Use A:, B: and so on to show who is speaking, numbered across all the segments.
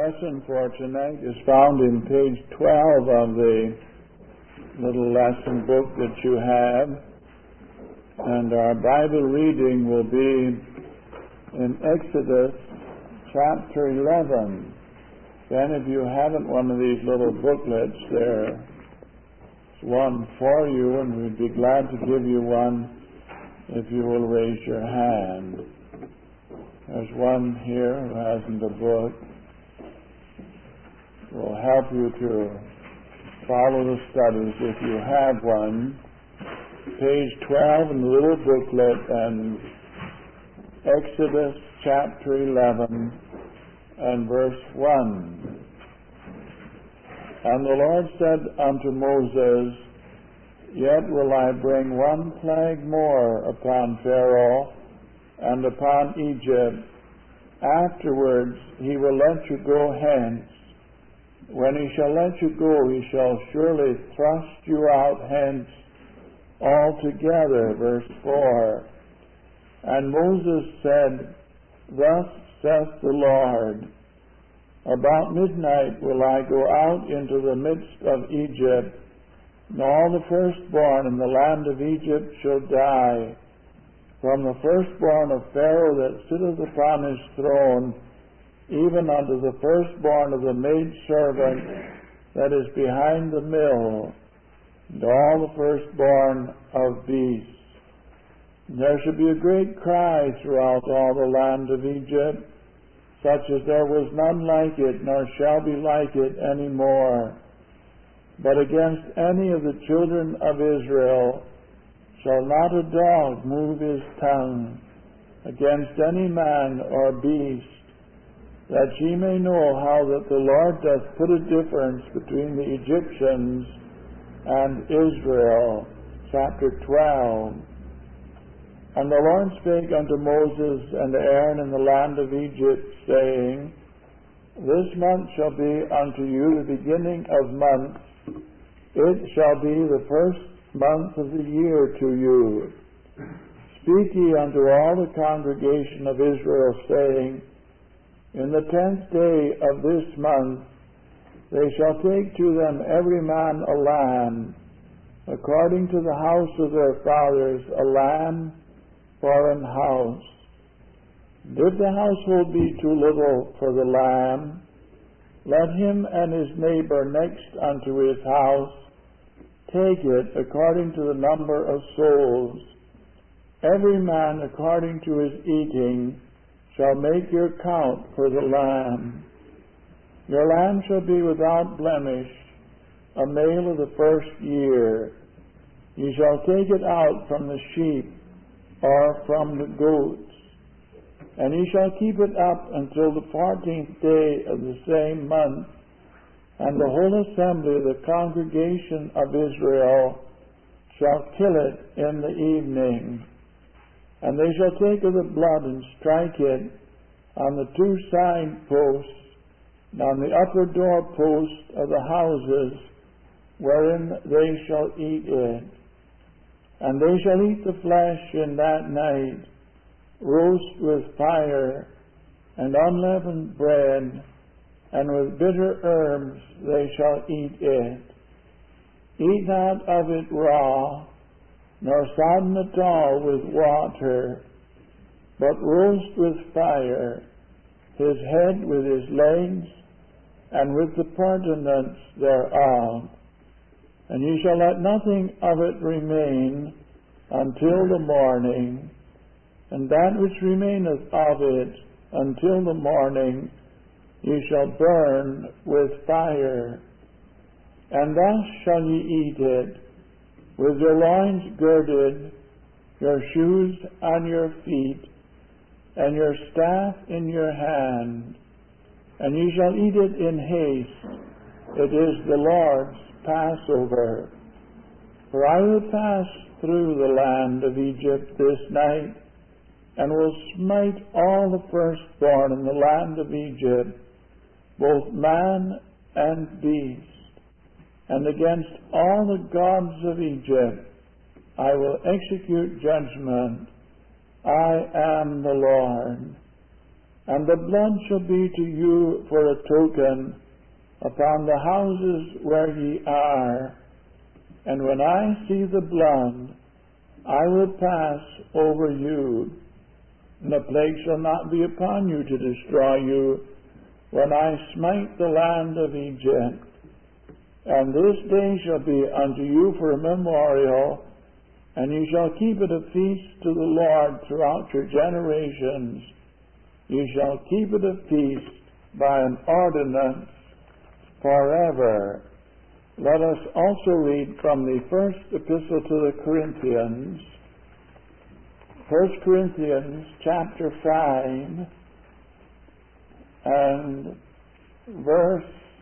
A: lesson for tonight is found in page 12 of the little lesson book that you have. And our Bible reading will be in Exodus chapter 11. If any of you haven't one of these little booklets, there's one for you, and we'd be glad to give you one if you will raise your hand. There's one here who hasn't a book. Will help you to follow the studies if you have one. Page 12 in the little booklet, and Exodus chapter 11 and verse 1. And the Lord said unto Moses, Yet will I bring one plague more upon Pharaoh and upon Egypt. Afterwards he will let you go hence. When he shall let you go, he shall surely thrust you out hence altogether. Verse 4. And Moses said, Thus saith the Lord, About midnight will I go out into the midst of Egypt, and all the firstborn in the land of Egypt shall die, from the firstborn of Pharaoh that sitteth upon his throne, even unto the firstborn of the maidservant that is behind the mill, and all the firstborn of beasts. And there shall be a great cry throughout all the land of Egypt, such as there was none like it, nor shall be like it any more. But against any of the children of Israel shall not a dog move his tongue, against any man or beast, that ye may know how that the Lord doth put a difference between the Egyptians and Israel. Chapter 12. And the Lord spake unto Moses and Aaron in the land of Egypt, saying, This month shall be unto you the beginning of months. It shall be the first month of the year to you. Speak ye unto all the congregation of Israel, saying, In the 10th day of this month they shall take to them every man a lamb, according to the house of their fathers, a lamb for an house. And if the household be too little for the lamb, let him and his neighbor next unto his house take it according to the number of souls. Every man according to his eating shall make your count for the lamb. Your lamb shall be without blemish, a male of the first year. Ye shall take it out from the sheep or from the goats, and ye shall keep it up until the 14th day of the same month, and the whole assembly of the congregation of Israel shall kill it in the evening. And they shall take of the blood and strike it on the 2 side posts, and on the upper door posts of the houses wherein they shall eat it. And they shall eat the flesh in that night, roast with fire, and unleavened bread, and with bitter herbs they shall eat it. Eat not of it raw, nor sodden at all with water, but roast with fire, his head with his legs, and with the purtenance thereof. And ye shall let nothing of it remain until the morning, and that which remaineth of it until the morning ye shall burn with fire. And thus shall ye eat it, with your loins girded, your shoes on your feet, and your staff in your hand. And ye shall eat it in haste. It is the Lord's Passover. For I will pass through the land of Egypt this night, and will smite all the firstborn in the land of Egypt, both man and beast. And against all the gods of Egypt I will execute judgment. I am the Lord. And the blood shall be to you for a token upon the houses where ye are. And when I see the blood, I will pass over you, and the plague shall not be upon you to destroy you, when I smite the land of Egypt. And this day shall be unto you for a memorial, and ye shall keep it a feast to the Lord throughout your generations. Ye shall keep it a feast by an ordinance forever. Let us also read from the first epistle to the Corinthians, 1 Corinthians chapter 5 and verse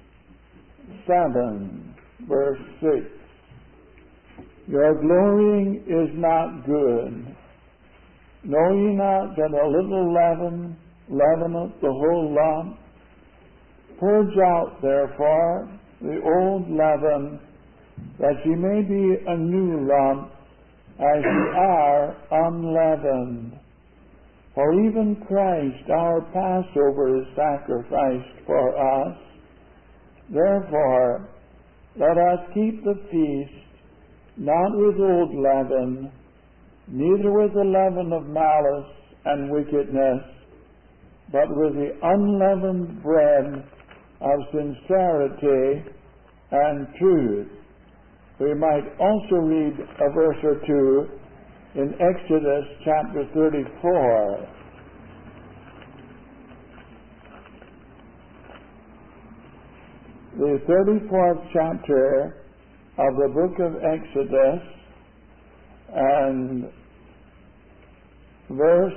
A: 7, verse 6. Your glorying is not good. Know ye not that a little leaven leaveneth the whole lump? Purge out, therefore, the old leaven, that ye may be a new lump, as ye are unleavened. For even Christ our Passover is sacrificed for us. Therefore, let us keep the feast, not with old leaven, neither with the leaven of malice and wickedness, but with the unleavened bread of sincerity and truth. We might also read a verse or two in Exodus chapter 34. The 34th chapter of the book of Exodus and verse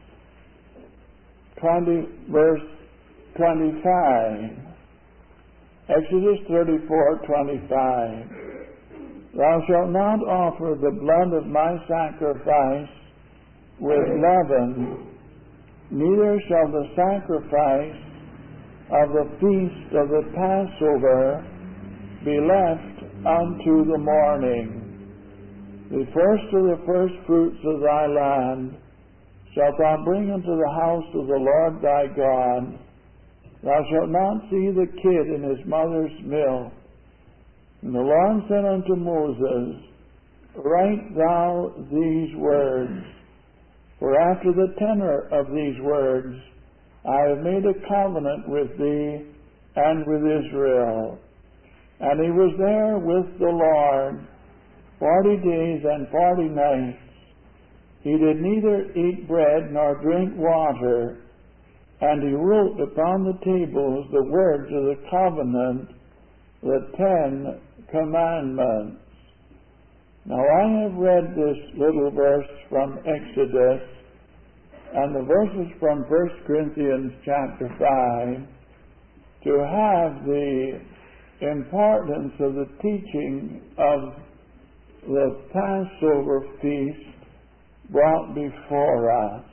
A: 25. Exodus 34:25. Thou shalt not offer the blood of my sacrifice with leaven, neither shall the sacrifice of the feast of the Passover be left unto the morning. The first of the first fruits of thy land shalt thou bring into the house of the Lord thy God. Thou shalt not see the kid in his mother's milk. And the Lord said unto Moses, Write thou these words, for after the tenor of these words I have made a covenant with thee and with Israel. And he was there with the Lord 40 days and 40 nights. He did neither eat bread nor drink water. And he wrote upon the tables the words of the covenant, the 10 commandments. Now I have read this little verse from Exodus and the verses from 1 Corinthians chapter 5 to have the importance of the teaching of the Passover feast brought before us.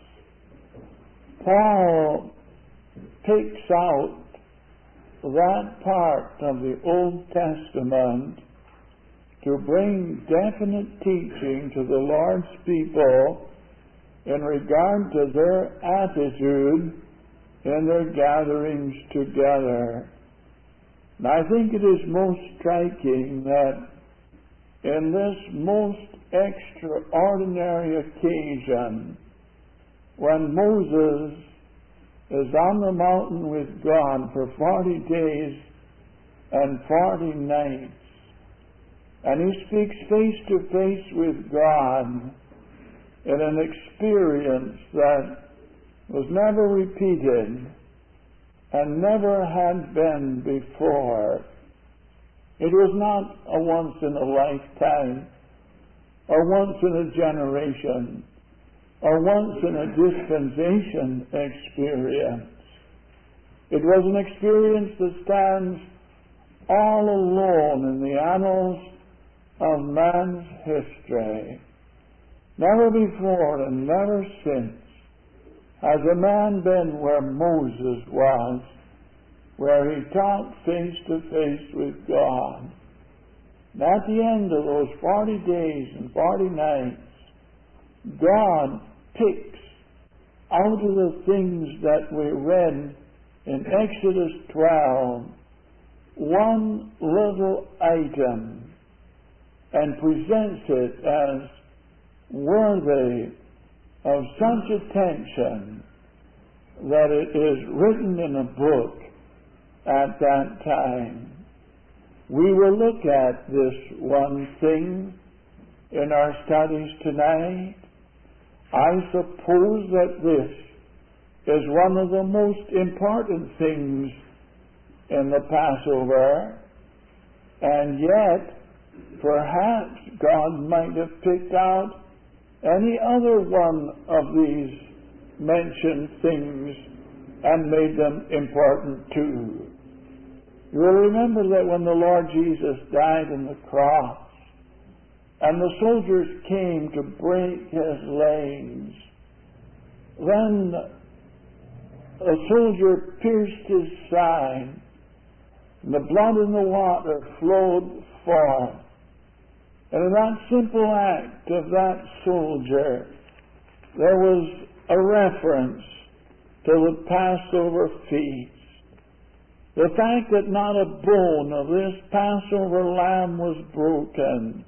A: Paul takes out that part of the Old Testament to bring definite teaching to the Lord's people in regard to their attitude in their gatherings together. And I think it is most striking that in this most extraordinary occasion, when Moses is on the mountain with God for 40 days and 40 nights, and he speaks face to face with God in an experience that was never repeated and never had been before. It was not a once in a lifetime, or once in a generation, or once in a dispensation experience. It was an experience that stands all alone in the annals of man's history. Never before and never since has a man been where Moses was, where he talked face to face with God. And at the end of those 40 days and 40 nights, God picks out of the things that we read in Exodus 12, one little item, and presents it as worthy of such attention that it is written in a book at that time. We will look at this one thing in our studies tonight. I suppose that this is one of the most important things in the Passover, and yet perhaps God might have picked out any other one of these mentioned things and made them important too. You will remember that when the Lord Jesus died on the cross and the soldiers came to break his legs, then a soldier pierced his side, and the blood and the water flowed forth. And in that simple act of that soldier, there was a reference to the Passover feast. The fact that not a bone of this Passover lamb was broken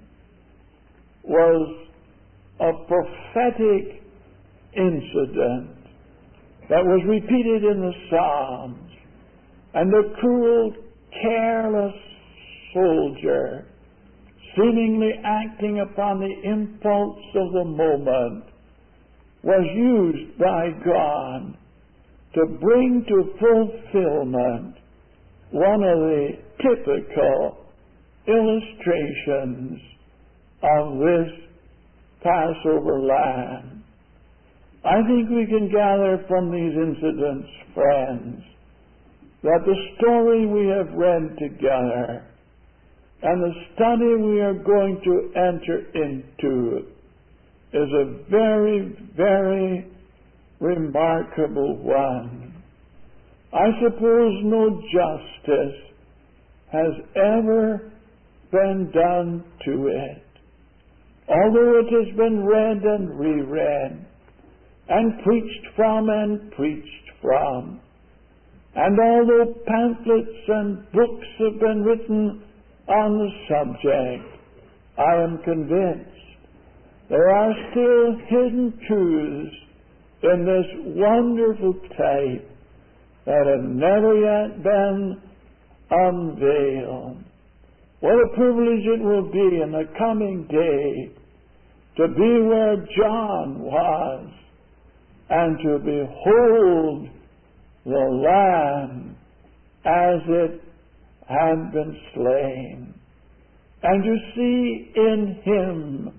A: was a prophetic incident that was repeated in the Psalms. And the cruel, careless soldier, seemingly acting upon the impulse of the moment, was used by God to bring to fulfillment one of the typical illustrations of this Passover lamb. I think we can gather from these incidents, friends, that the story we have read together and the study we are going to enter into is a very, very remarkable one. I suppose no justice has ever been done to it. Although it has been read and reread, and preached from and preached from, and although pamphlets and books have been written on the subject, I am convinced there are still hidden truths in this wonderful type that have never yet been unveiled. What a privilege it will be in the coming day to be where John was and to behold the Lamb as it had been slain, and to see in him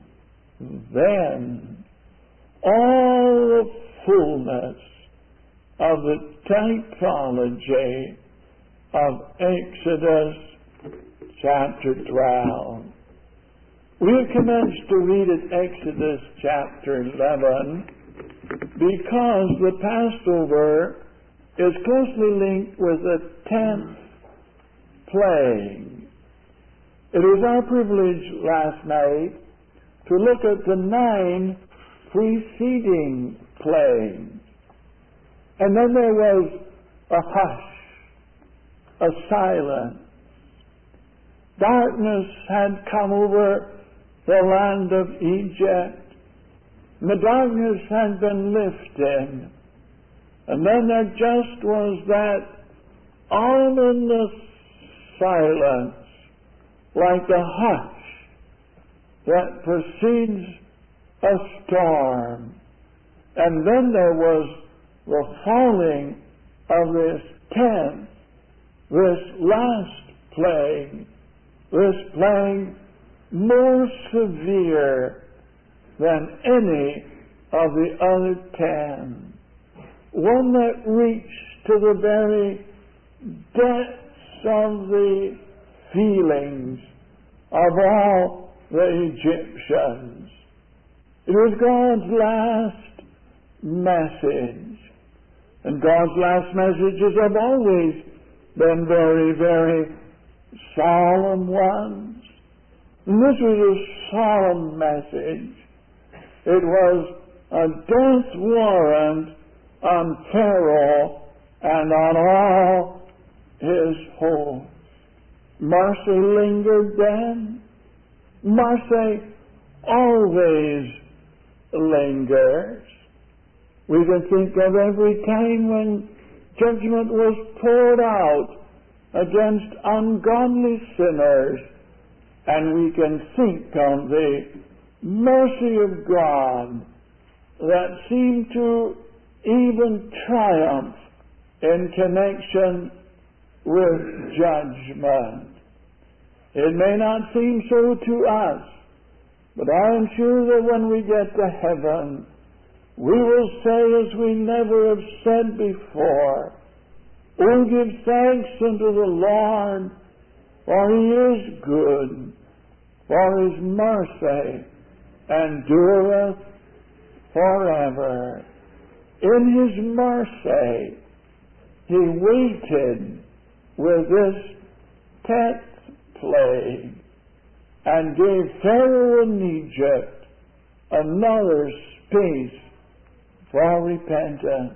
A: then all the fullness of the typology of Exodus chapter 12. We have commenced to read at Exodus chapter 11 because the Passover is closely linked with the 10th plague. It was our privilege last night to look at the 9 preceding plagues. And then there was a hush, a silence. Darkness had come over the land of Egypt. The darkness had been lifted. And then there just was that ominous silence, like the hush that precedes a storm. And then there was the falling of this 10th, this last plague, this plague more severe than any of the other 10. One that reached to the very depths of the feelings of all the Egyptians. It was God's last message. And God's last messages have always been very, very solemn ones. And this was a solemn message. It was a death warrant on Pharaoh and on all his host. Mercy lingered then. Mercy always lingers. We can think of every time when judgment was poured out against ungodly sinners, and we can think of the mercy of God that seemed to even triumph in connection with judgment. It may not seem so to us, but I am sure that when we get to heaven, we will say as we never have said before, "Oh, give thanks unto the Lord, for He is good, for His mercy endureth forever." In His mercy, He waited with this 10th plague and gave Pharaoh in Egypt another space for repentance.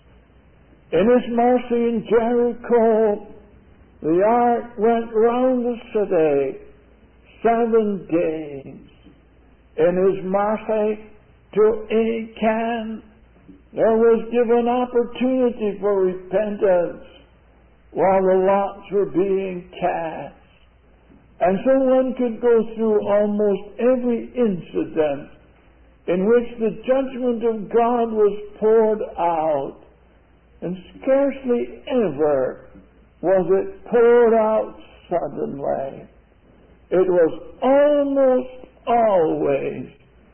A: In His mercy in Jericho, the ark went round the city 7 days. In His mercy to Achan, there was given opportunity for repentance while the lots were being cast. And so one could go through almost every incident in which the judgment of God was poured out, and scarcely ever was it poured out suddenly. It was almost always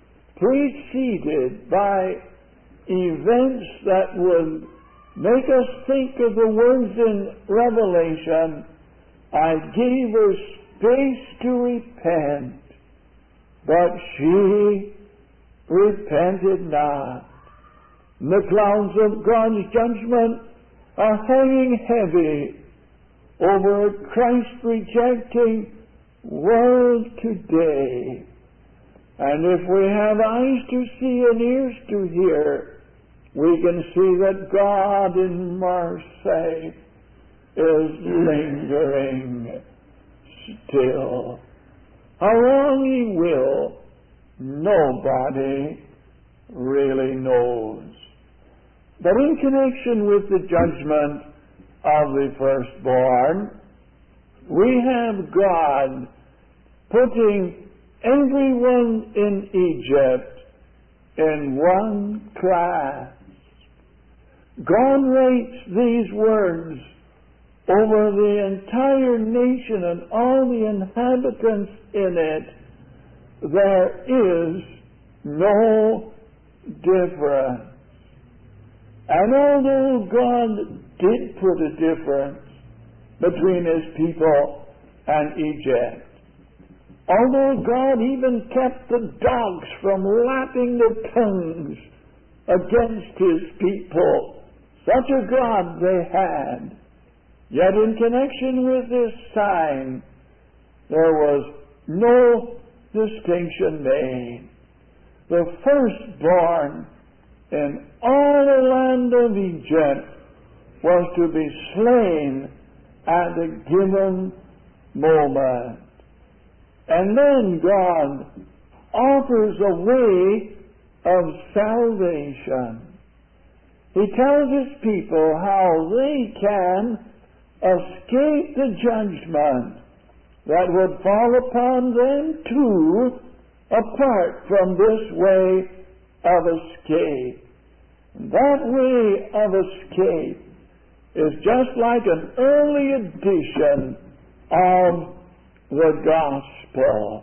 A: preceded by events that would make us think of the words in Revelation, "I gave her space to repent, but she repented not." The clouds of God's judgment are hanging heavy over a Christ-rejecting world today. And if we have eyes to see and ears to hear, we can see that God in mercy is lingering still. How long He will, nobody really knows. But in connection with the judgment of the firstborn, we have God putting everyone in Egypt in one class. God writes these words over the entire nation and all the inhabitants in it. There is no difference. And although God did put a difference between His people and Egypt, although God even kept the dogs from lapping their tongues against His people, such a God they had, yet in connection with this sign, there was no distinction made. The firstborn in all the land of Egypt was to be slain at a given moment. And then God offers a way of salvation. He tells His people how they can escape the judgment that would fall upon them too, apart from this way of escape. That way of escape is just like an early edition of the gospel.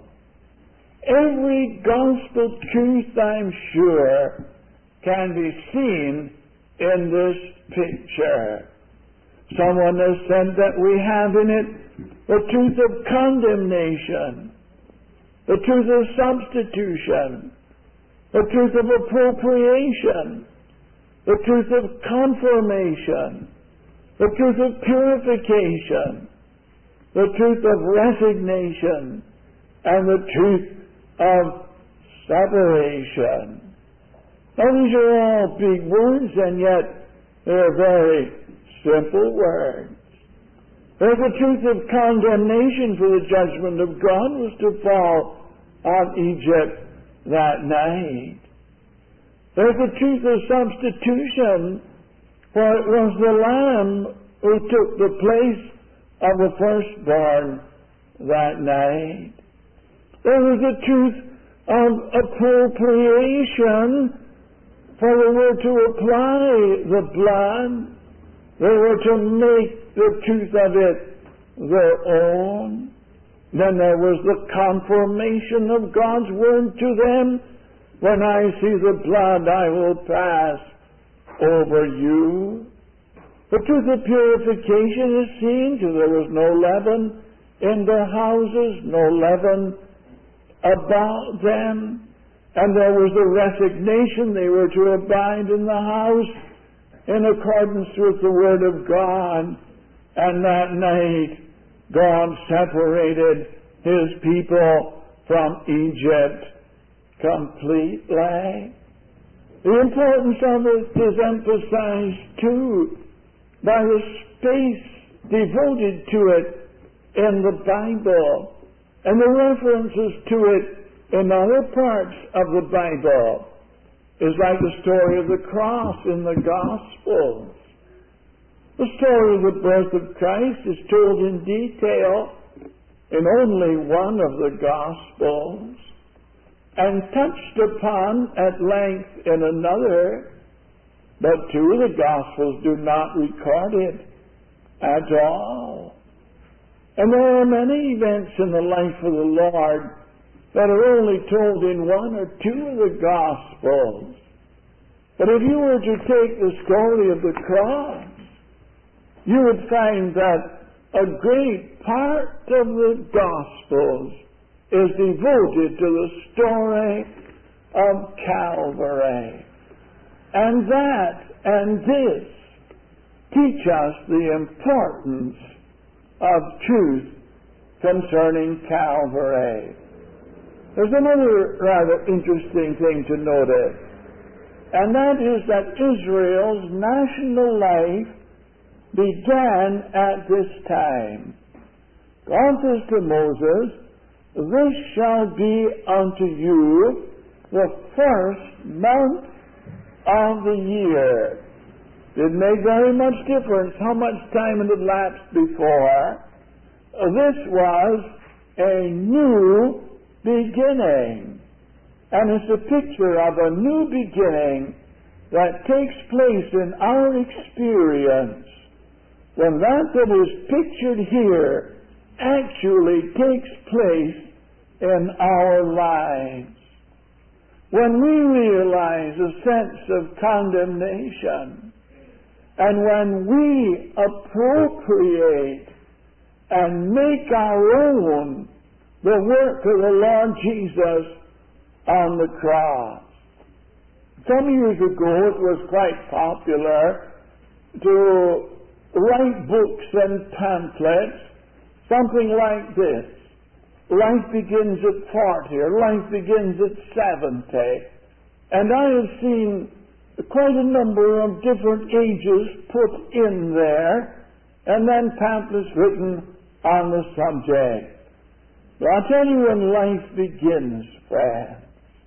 A: Every gospel truth, I'm sure, can be seen in this picture. Someone has said that we have in it the truth of condemnation, the truth of substitution, the truth of appropriation, the truth of confirmation, the truth of purification, the truth of resignation, and the truth of separation. Now these are all big words, and yet they're very simple words. There's the truth of condemnation, for the judgment of God was to fall on Egypt that night. There's the truth of substitution, for it was the Lamb who took the place of the firstborn that night. There was the truth of appropriation, for they were to apply the blood. They were to make the truth of it their own. Then there was the confirmation of God's word to them. When I see the blood, I will pass over you. The truth of purification is seen to. There was no leaven in their houses, no leaven about them. And there was the resignation. They were to abide in the house in accordance with the Word of God. And that night, God separated His people from Egypt completely. The importance of it is emphasized too by the space devoted to it in the Bible and the references to it in other parts of the Bible. Is like the story of the cross in the Gospels. The story of the birth of Christ is told in detail in only one of the Gospels and touched upon at length in another, but two of the Gospels do not record it at all. And there are many events in the life of the Lord that are only told in one or two of the Gospels. But if you were to take the story of the cross, you would find that a great part of the Gospels is devoted to the story of Calvary. And that and this teach us the importance of truth concerning Calvary. There's another rather interesting thing to notice, and that is that Israel's national life began at this time. God says to Moses, "This shall be unto you the first month of the year." Didn't make very much difference how much time had elapsed before. This was a new beginning. And it's a picture of a new beginning that takes place in our experience when that is pictured here actually takes place in our lives. When we realize a sense of condemnation, and when we appropriate and make our own the work of the Lord Jesus on the cross. Some years ago it was quite popular to write books and pamphlets, something like this. Life begins at 40, or life begins at 70. And I have seen quite a number of different ages put in there, and then pamphlets written on the subject. But I'll tell you when life begins, friends.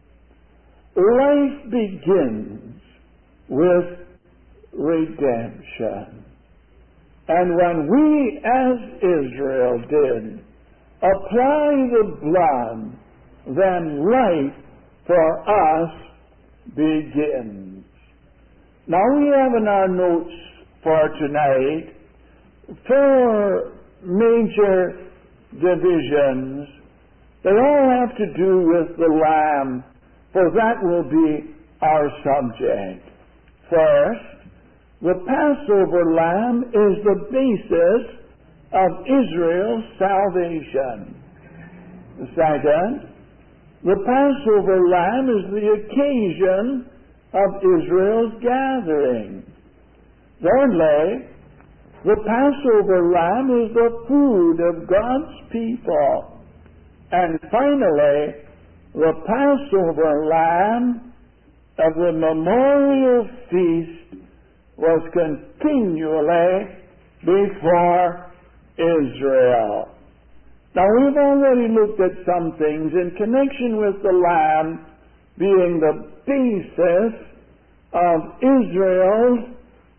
A: Life begins with redemption. And when we, as Israel did, apply the blood, then life for us begins. Now we have in our notes for tonight 4 major divisions. They all have to do with the Lamb, for that will be our subject. First, the Passover Lamb is the basis of Israel's salvation. Second, the Passover Lamb is the occasion of Israel's gathering. Thirdly, the Passover Lamb is the food of God's people. And finally, the Passover Lamb of the memorial feast was continually before Israel. Now, we've already looked at some things in connection with the Lamb being the basis of Israel's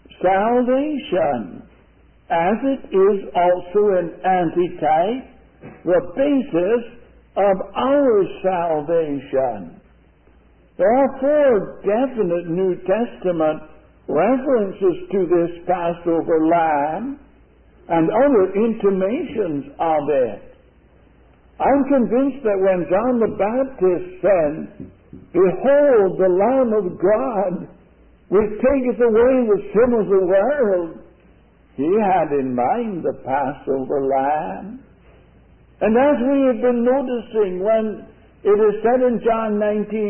A: salvation, as it is also an antitype, the basis of our salvation. There are 4 definite New Testament references to this Passover lamb and other intimations of it. I'm convinced that when John the Baptist said, "Behold, the Lamb of God, which taketh away the sin of the world," he had in mind the Passover lamb. And as we have been noticing, when it is said in John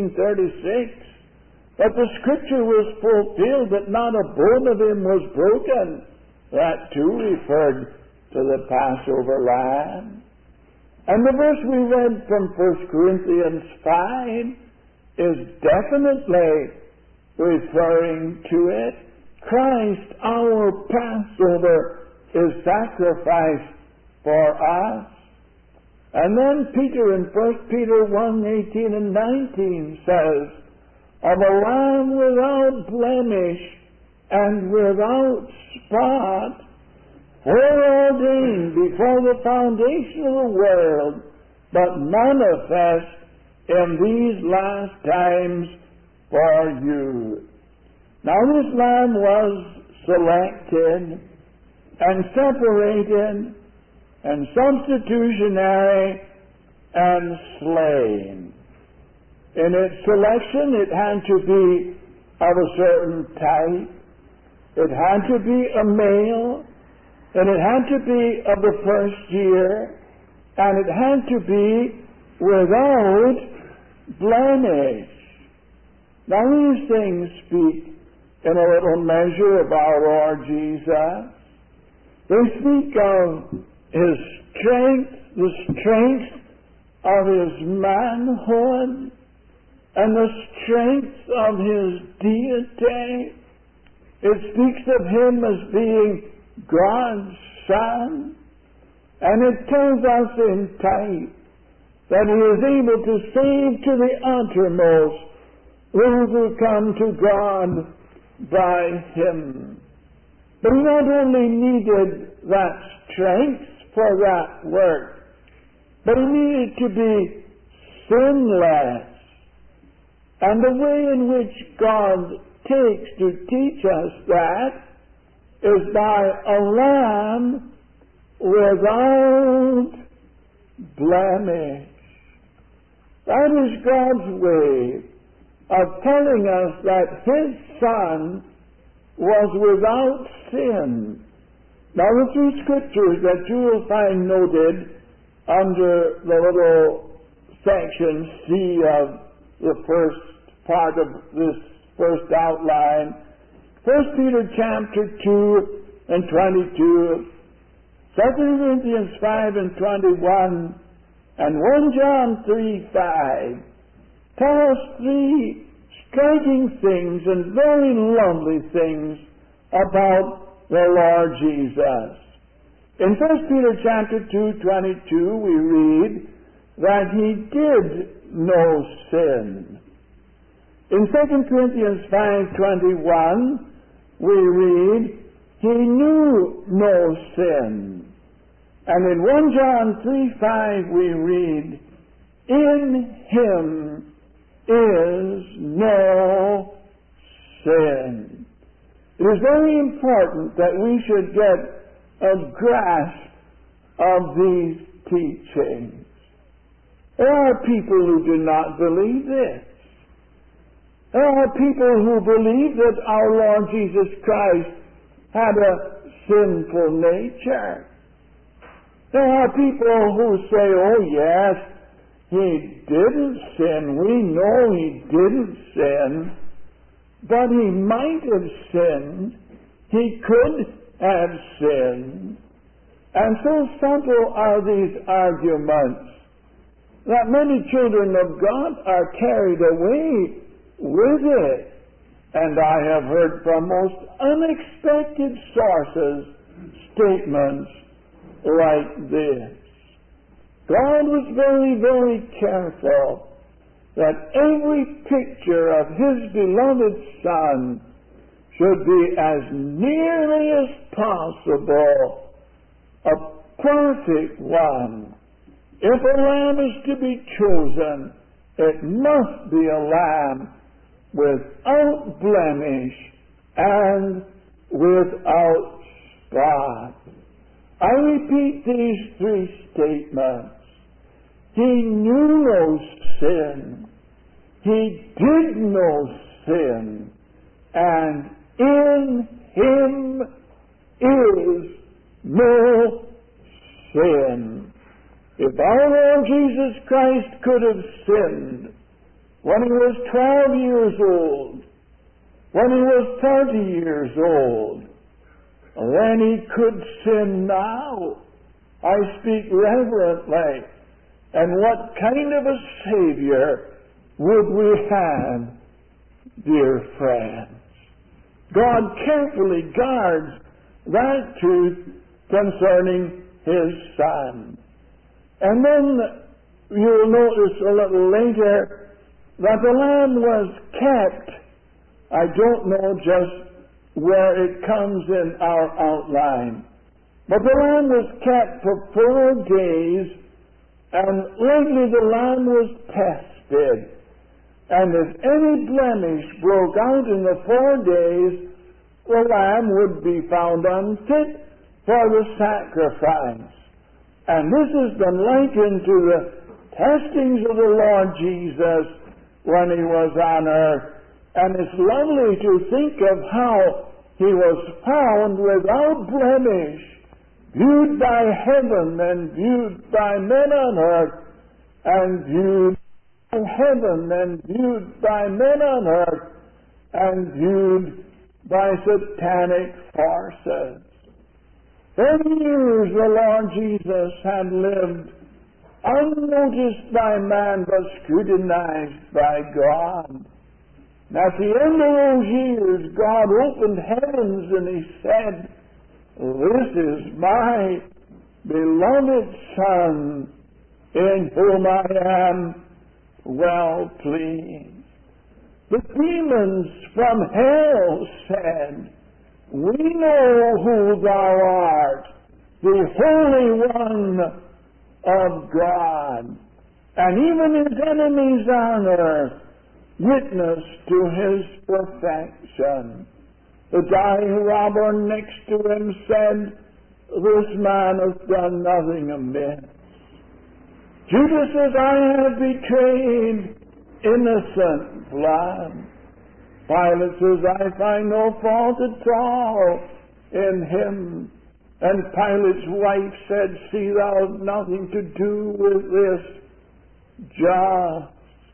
A: 19:36 that the scripture was fulfilled, that not a bone of him was broken, that too referred to the Passover lamb. And the verse we read from 1 Corinthians 5 is definitely referring to it. Christ, our Passover, is sacrificed for us. And then Peter in 1 Peter 1:18 and 19 says, "Of a lamb without blemish and without spot, foreordained before the foundation of the world, but manifest in these last times for you." Now this lamb was selected and separated and substitutionary and slain. In its selection, it had to be of a certain type, it had to be a male, and it had to be of the first year, and it had to be without blemish. Now these things speak in a little measure of our Lord Jesus. They speak of his strength, the strength of his manhood, and the strength of his deity. It speaks of him as being God's Son, and it tells us in type that he is able to save to the uttermost those who come to God by him. But he not only needed that strength for that work, but he needed to be sinless. And the way in which God takes to teach us that is by a lamb without blemish. That is God's way of telling us that his Son was without sin. Now the 3 scriptures that you will find noted under the little section C of the first part of this first outline, 1 Peter chapter 2 and 22, 2 Corinthians 5 and 21, and 1 John 3:5, tell us 3 striking things and very lovely things about the Lord Jesus. In 1 Peter chapter 2:22, we read that he did no sin. In 2 Corinthians 5:21, we read, he knew no sin. And in 1 John 3:5, we read, in him is no sin. It is very important that we should get a grasp of these teachings. There are people who do not believe this. There are people who believe that our Lord Jesus Christ had a sinful nature. There are people who say, oh yes, he didn't sin. We know he didn't sin. But he might have sinned. He could have sinned. And so simple are these arguments that many children of God are carried away with it. And I have heard from most unexpected sources statements like this. God was very, very careful that every picture of His beloved Son should be as nearly as possible a perfect one. If a lamb is to be chosen, it must be a lamb without blemish and without spot. I repeat these three statements. He knew no sin. He did no sin. And in Him is no sin. If our Lord Jesus Christ could have sinned when He was 12 years old, when He was 30 years old, then He could sin now. I speak reverently. And what kind of a Savior would we have, dear friends? God carefully guards that truth concerning His Son. And then you'll notice a little later that the lamb was kept. I don't know just where it comes in our outline. But the lamb was kept for 4 days, and lately the lamb was tested. And if any blemish broke out in the 4 days, the lamb would be found unfit for the sacrifice. And this has been likened to the testings of the Lord Jesus when He was on earth. And it's lovely to think of how He was found without blemish, viewed by heaven and viewed by men on earth, and viewed by heaven and viewed by men on earth, and viewed by satanic forces. 30 years the Lord Jesus had lived unnoticed by man but scrutinized by God. And at the end of those years, God opened heavens and He said, "This is my beloved Son, in whom I am well pleased." The demons from hell said, "We know who Thou art, the Holy One of God." And even His enemies on earth witnessed to His perfection. The dying robber next to Him said, "This man has done nothing amiss." Judas says, "I have betrayed innocent blood." Pilate says, "I find no fault at all in Him." And Pilate's wife said, "See thou hast nothing to do with this just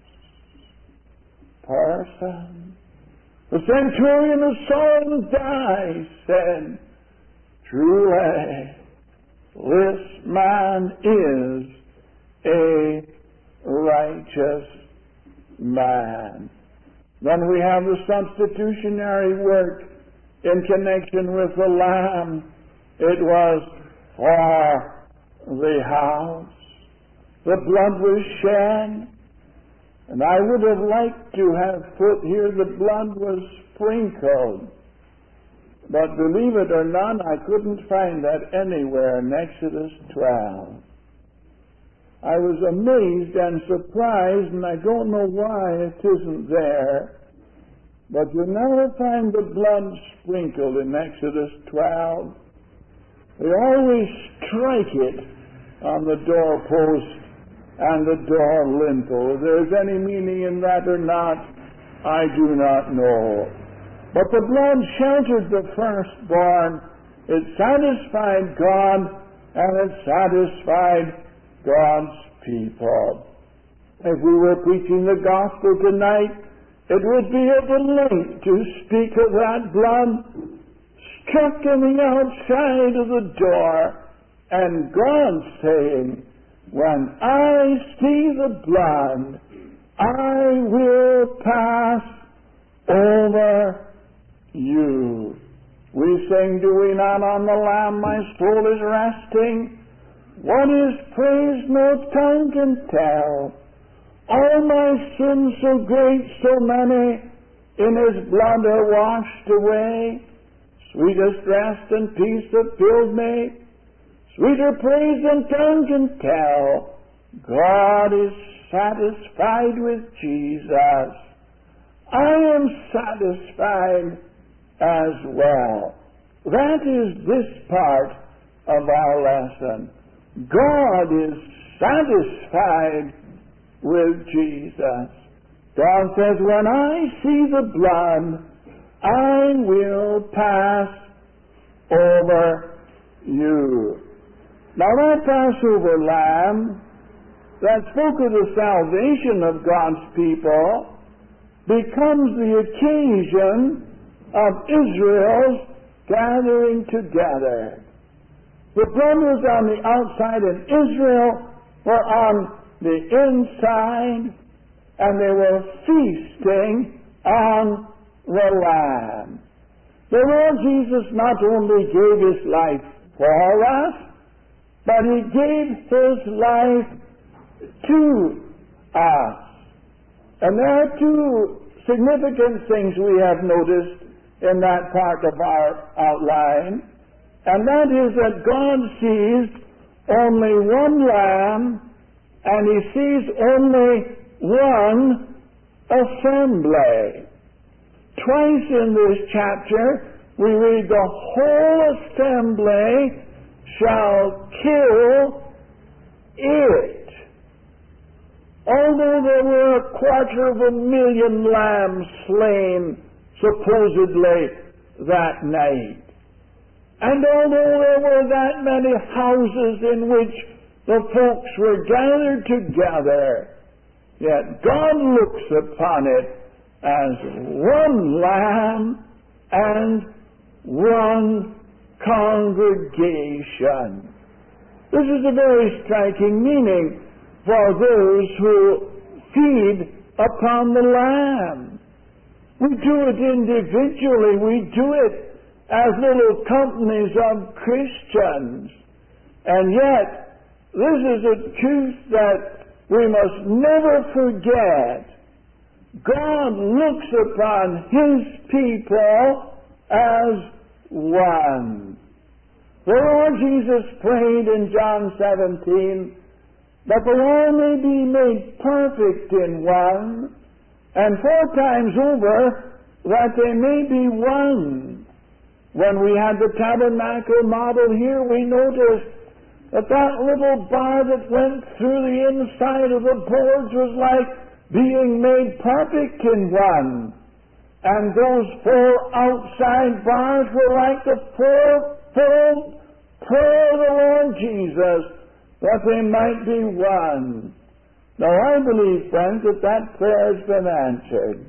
A: person." The centurion who saw Him die said, "Truly, this man is a righteous man." Then we have the substitutionary work in connection with the Lamb. It was for the house. The blood was shed. And I would have liked to have put here the blood was sprinkled. But believe it or not, I couldn't find that anywhere in Exodus 12. I was amazed and surprised, and I don't know why it isn't there. But you never find the blood sprinkled in Exodus 12. They always strike it on the doorpost and the door lintel. If there's any meaning in that or not, I do not know. But the blood sheltered the firstborn. It satisfied God, and it satisfied God's people. If we were preaching the gospel tonight, it would be a delight to speak of that blood struck on the outside of the door, and God saying, "When I see the blood, I will pass over you. We sing, do we not, on the Lamb my soul is resting? What is praise no tongue can tell? All my sins so great, so many, in His blood are washed away. Sweetest rest and peace that filled me, sweeter praise than tongue can tell. God is satisfied with Jesus. I am satisfied as well. That is this part of our lesson. God is satisfied with Jesus. God says, when I see the blood, I will pass over you. Now that Passover lamb that spoke of the salvation of God's people becomes the occasion of Israel's gathering together. The blood was on the outside and Israel were on the inside, and they were feasting on the Lamb. The Lord Jesus not only gave His life for us, but He gave His life to us. And there are two significant things we have noticed in that part of our outline, and that is that God sees only one lamb, and He sees only one assembly. Twice in this chapter we read, the whole assembly shall kill it. Although there were 250,000 lambs slain supposedly that night, and although there were that many houses in which the folks were gathered together, yet God looks upon it as one lamb and one congregation. This is a very striking meaning for those who feed upon the Lamb. We do it individually. We do it as little companies of Christians. And yet, this is a truth that we must never forget. God looks upon His people as one. The Lord Jesus prayed in John 17 that they all may be made perfect in one, and 4 times over that they may be one. When we had the tabernacle model here, we noticed that that little bar that went through the inside of the boards was like being made perfect in one. And those 4 outside bars were like the 4-fold prayer of the Lord Jesus, that they might be one. Now I believe, friends, that that prayer has been answered.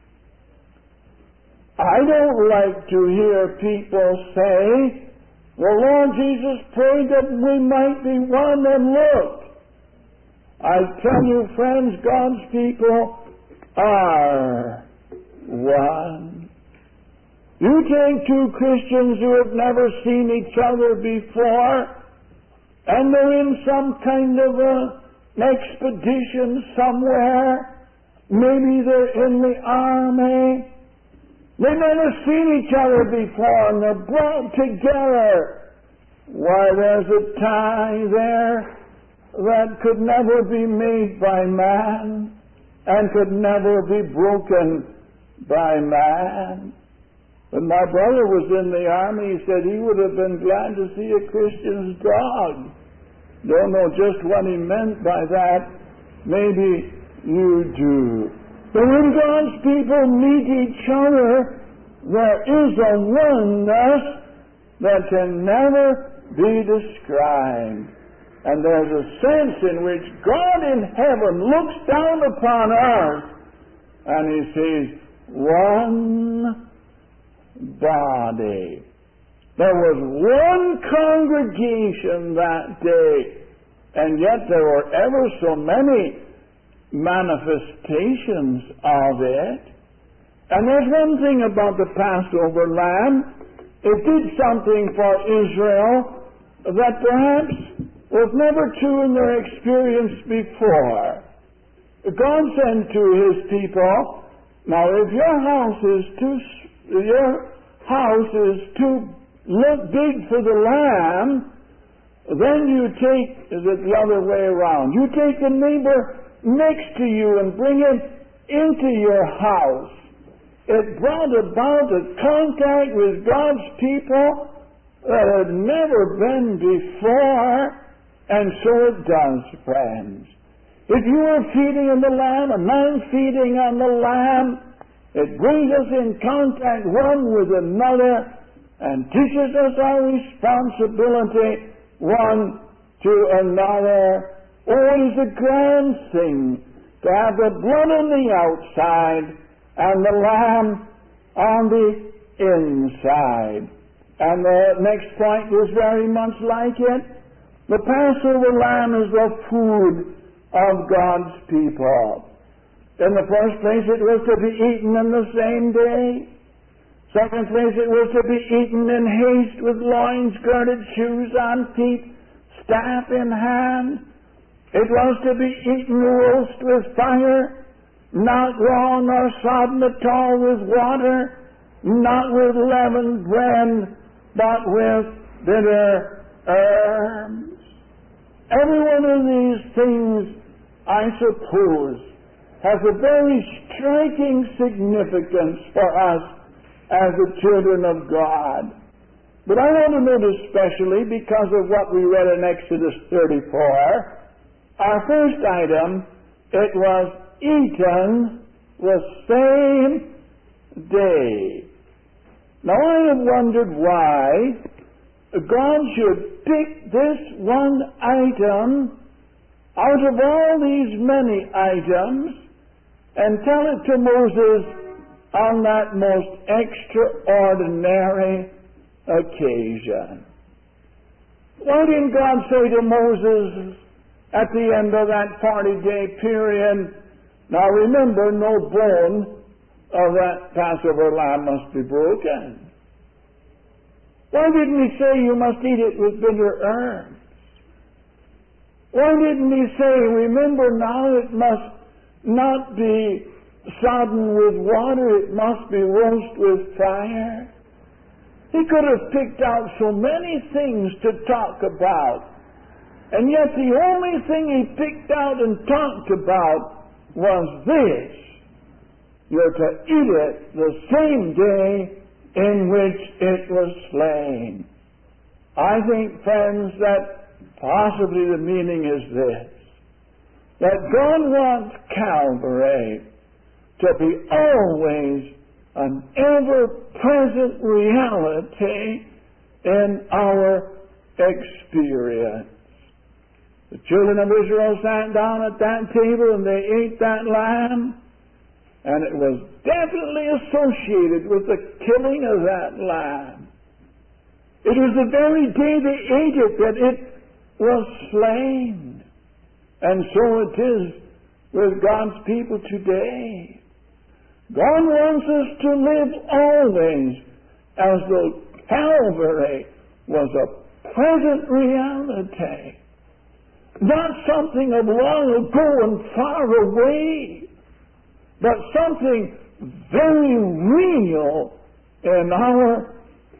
A: I don't like to hear people say, the Lord Jesus prayed that we might be one, and look. I tell you, friends, God's people are one. You take 2 Christians who have never seen each other before, and they're in some kind of an expedition somewhere. Maybe they're in the army. They've never seen each other before, and they're brought together. Why, there's a tie there that could never be made by man and could never be broken by man. When my brother was in the army, he said he would have been glad to see a Christian's dog. Don't know just what he meant by that. Maybe you do. But when God's people meet each other, there is a oneness that can never be described. And there's a sense in which God in heaven looks down upon us and He sees one body. There was one congregation that day, and yet there were ever so many manifestations of it. And there's one thing about the Passover lamb. It did something for Israel that perhaps was never true in their experience before. God said to His people, now if your house is too big for the lamb, then you take it the other way around. You take the neighbor next to you and bring him into your house. It brought about a contact with God's people that had never been before, and so it does, friends. If you are feeding on the lamb, a man feeding on the lamb, it brings us in contact one with another and teaches us our responsibility one to another. Oh, it is a grand thing to have the blood on the outside and the lamb on the inside. And the next point was very much like it. The Passover lamb is the food of God's people. In the first place, it was to be eaten in the same day. Second place, it was to be eaten in haste with loins girded, shoes on feet, staff in hand. It was to be eaten roast with fire, not raw nor sodden at all with water, not with leavened bread, but with bitter herbs. Every one of these things, I suppose, has a very striking significance for us as the children of God. But I want to note especially, because of what we read in Exodus 34, our first item, it was eaten the same day. Now I have wondered why God should pick this one item out of all these many items and tell it to Moses on that most extraordinary occasion. Why didn't God say to Moses at the end of that 40-day period, now remember, no bone of that Passover lamb must be broken? Why didn't He say you must eat it with bitter herbs? Why didn't He say, remember now, it must not be sodden with water, it must be roast with fire? He could have picked out so many things to talk about, and yet the only thing He picked out and talked about was this: you're to eat it the same day in which it was slain. I think, friends, that possibly the meaning is this: that God wants Calvary to be always an ever-present reality in our experience. The children of Israel sat down at that table and they ate that lamb, and it was definitely associated with the killing of that lamb. It was the very day they ate it that it was slain. And so it is with God's people today. God wants us to live always as though Calvary was a present reality, not something of long ago and far away, but something very real in our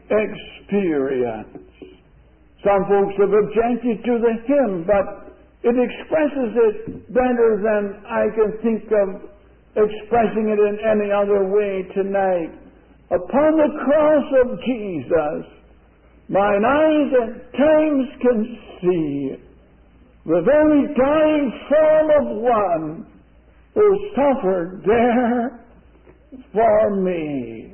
A: experience. Some folks have objected to the hymn, but it expresses it better than I can think of expressing it in any other way tonight. Upon the cross of Jesus, mine eyes at times can see the very dying form of one who suffered there for me.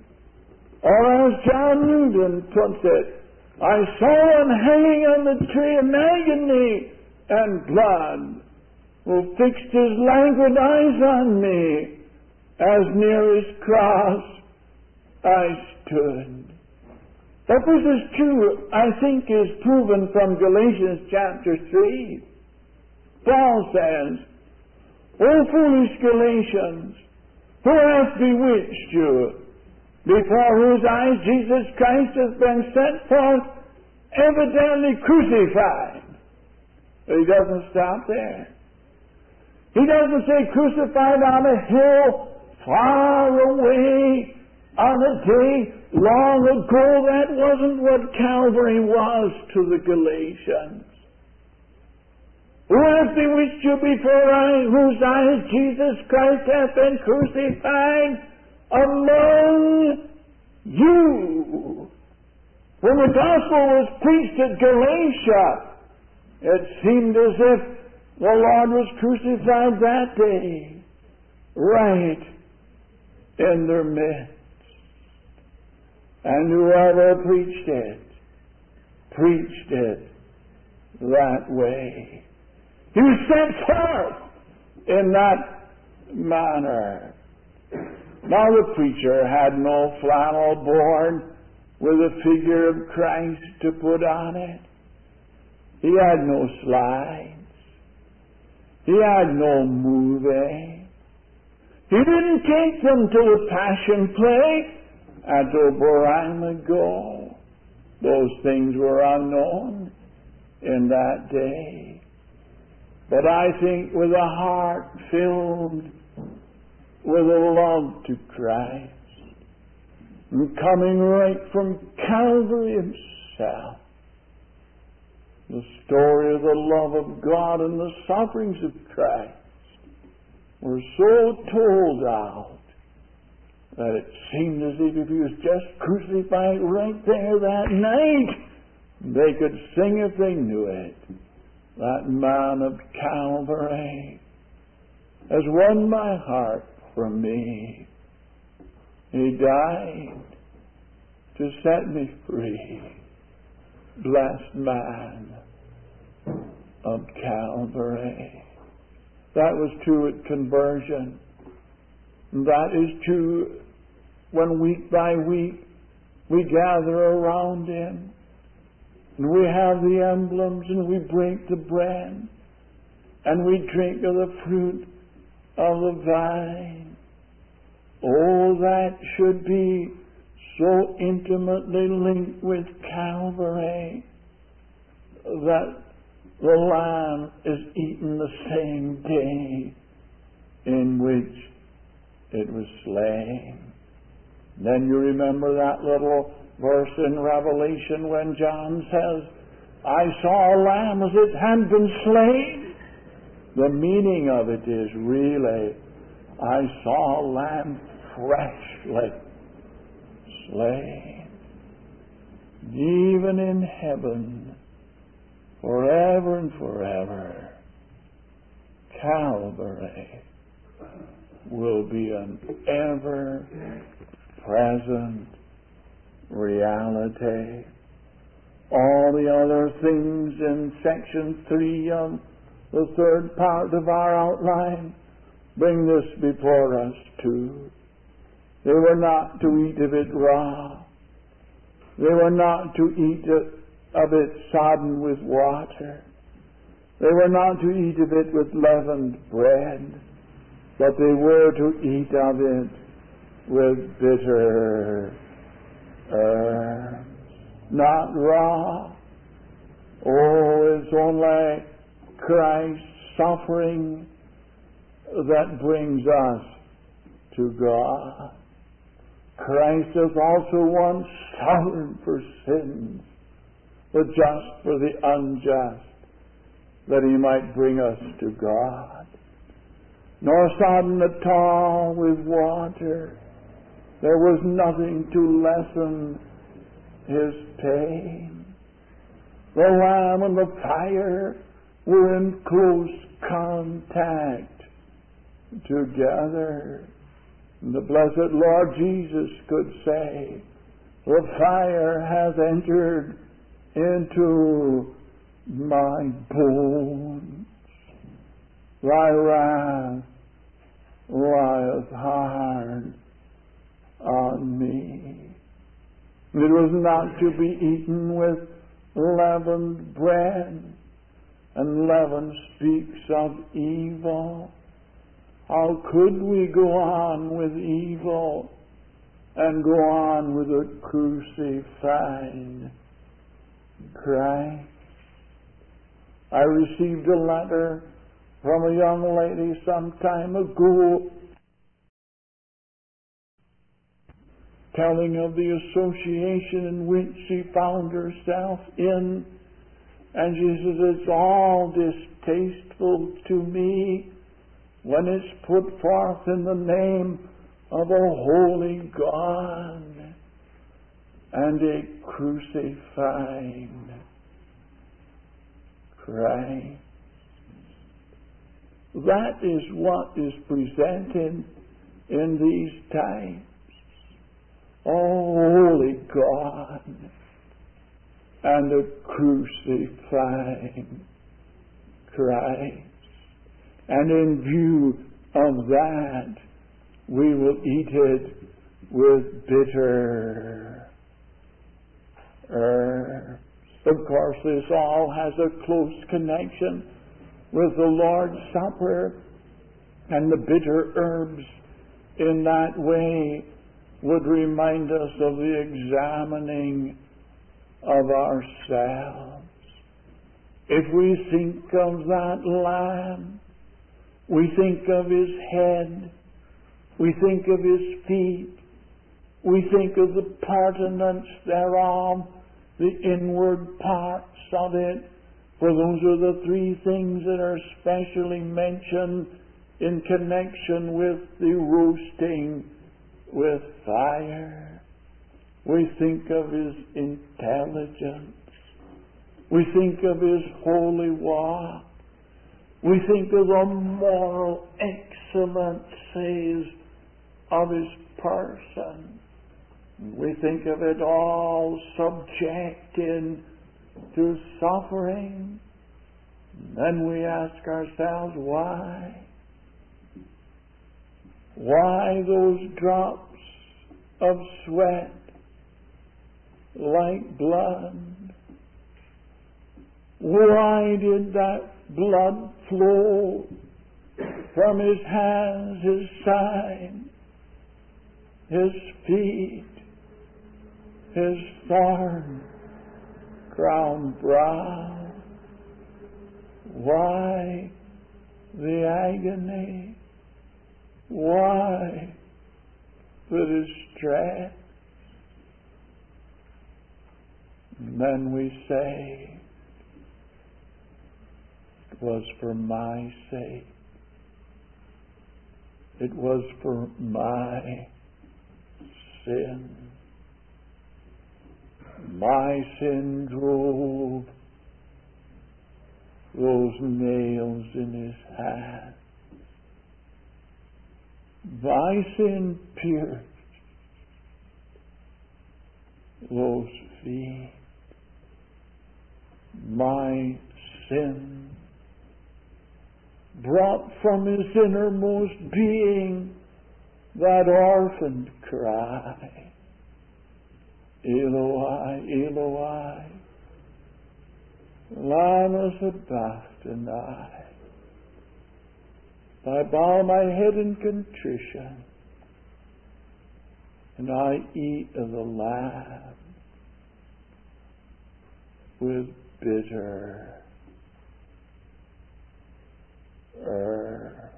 A: Or as John Newton puts it, I saw him hanging on the tree in agony and blood, who fixed his languid eyes on me, as near his cross I stood. That this is true, I think, is proven from Galatians chapter 3. Paul says, O foolish Galatians, Who hath bewitched you, before whose eyes Jesus Christ has been sent forth, evidently crucified? But he doesn't stop there. He doesn't say crucified on a hill far away on a day long ago. That wasn't what Calvary was to the Galatians. Who hath bewitched you before whose eyes Jesus Christ hath been crucified among you? When the gospel was preached at Galatia, it seemed as if the Lord was crucified that day, right in their midst. And whoever preached it that way. He was sent forth in that manner. Now the preacher had no flannel board with a figure of Christ to put on it. He had no slides. He had no movie. He didn't take them to the Passion Play at Oberammergau. Those things were unknown in that day. But I think with a heart filled with a love to Christ, and coming right from Calvary himself, the story of the love of God and the sufferings of Christ were so told out that it seemed as if he was just crucified right there that night. They could sing if they knew it. That man of Calvary has won my heart from me. He died to set me free. Blessed man of Calvary. That was true at conversion. That is true when week by week we gather around him and we have the emblems and we break the bread and we drink of the fruit of the vine. Oh, that should be so intimately linked with Calvary that the Lamb is eaten the same day in which it was slain. Then you remember that little verse in Revelation when John says, I saw a lamb as it had been slain. The meaning of it is really, I saw a lamb freshly slain. Even in heaven, forever and forever, Calvary will be an ever-present reality. All the other things in section 3 of the third part of our outline bring this before us too. They were not to eat of it raw. They were not to eat of it sodden with water. They were not to eat of it with leavened bread, but they were to eat of it with bitter herbs. Not raw. Oh, it's only Christ's suffering that brings us to God. Christ has also once suffered for sins, the just for the unjust, that he might bring us to God. Nor sodden at all with water. There was nothing to lessen his pain. The lamb and the fire were in close contact together. And the blessed Lord Jesus could say, the fire has entered into my bones. Thy wrath lieth hard on me. It was not to be eaten with leavened bread, and leaven speaks of evil. How could we go on with evil and go on with a crucified Christ? I received a letter from a young lady some time ago telling of the association in which she found herself in, and she says, it's all distasteful to me when it's put forth in the name of a holy God and a crucified Christ. That is what is presented in these times. Oh, holy God and a crucified Christ. And in view of that, we will eat it with bitter herbs. Of course, this all has a close connection with the Lord's Supper, and the bitter herbs in that way would remind us of the examining of ourselves. If we think of that lamb, we think of his head, we think of his feet, we think of the pertinence thereof, the inward parts of it, for those are the three things that are specially mentioned in connection with the roasting with fire. We think of his intelligence. We think of his holy walk. We think of the moral excellencies of his person. We think of it all subjected to suffering. Then we ask ourselves, why? Why those drops of sweat like blood? Why did that blood flow from his hands, his side, his feet, his thorn-crowned brow? Why the agony? Why the distress? And then we say, it was for my sake. It was for my sin. My sin drove those nails in his hand. My sin pierced those feet. My sin brought from his innermost being that orphaned cry, Eloi, Eloi, lama sabachthani. I bow my head in contrition, and I eat of the lamb with bitter herbs.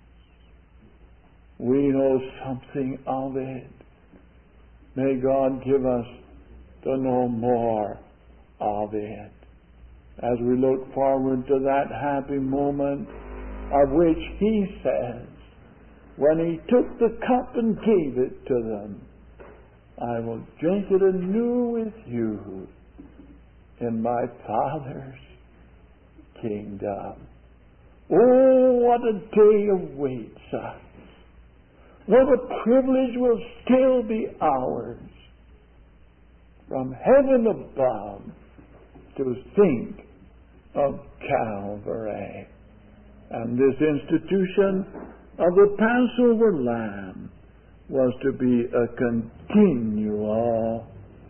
A: We know something of it. May God give us to know more of it as we look forward to that happy moment of which he says, when he took the cup and gave it to them, I will drink it anew with you in my Father's kingdom. Oh, what a day awaits us. What a privilege will still be ours from heaven above to think of Calvary. And this institution of the Passover Lamb was to be a continual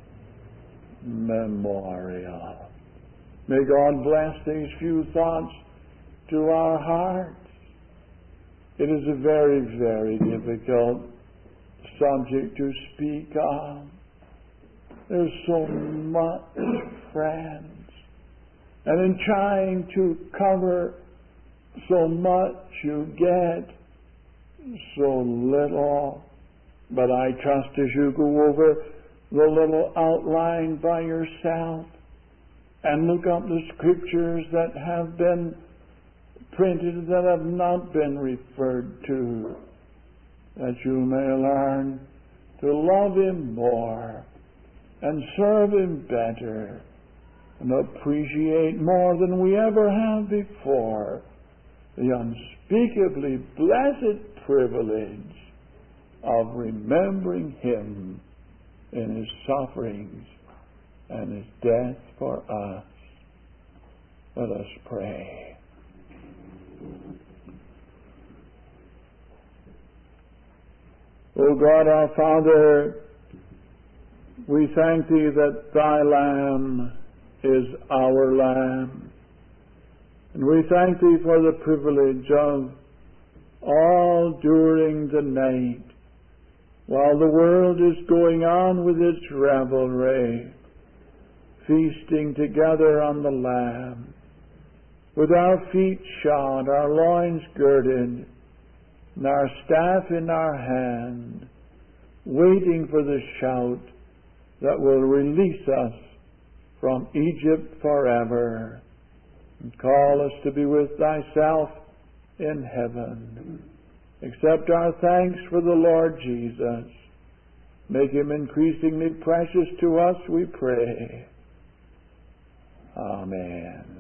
A: memorial. May God bless these few thoughts to our hearts. It is a very, very difficult subject to speak of. There's so much, friends. And in trying to cover so much, you get so little. But I trust as you go over the little outline by yourself and look up the scriptures that have been printed that have not been referred to, that you may learn to love Him more and serve Him better and appreciate more than we ever have before the unspeakably blessed privilege of remembering Him in His sufferings and His death for us. Let us pray. O God our Father, we thank Thee that Thy Lamb is our Lamb. And we thank Thee for the privilege of all during the night, while the world is going on with its revelry, feasting together on the Lamb, with our feet shod, our loins girded, and our staff in our hand, waiting for the shout that will release us from Egypt forever and call us to be with Thyself in heaven. Accept our thanks for the Lord Jesus. Make Him increasingly precious to us, we pray. Amen.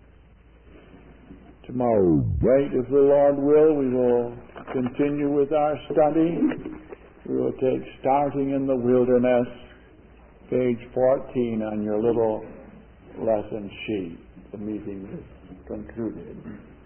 A: Tomorrow, right, if the Lord will, we will continue with our study. We will take Starting in the Wilderness, page 14 on your little lesson sheet. The meeting is concluded.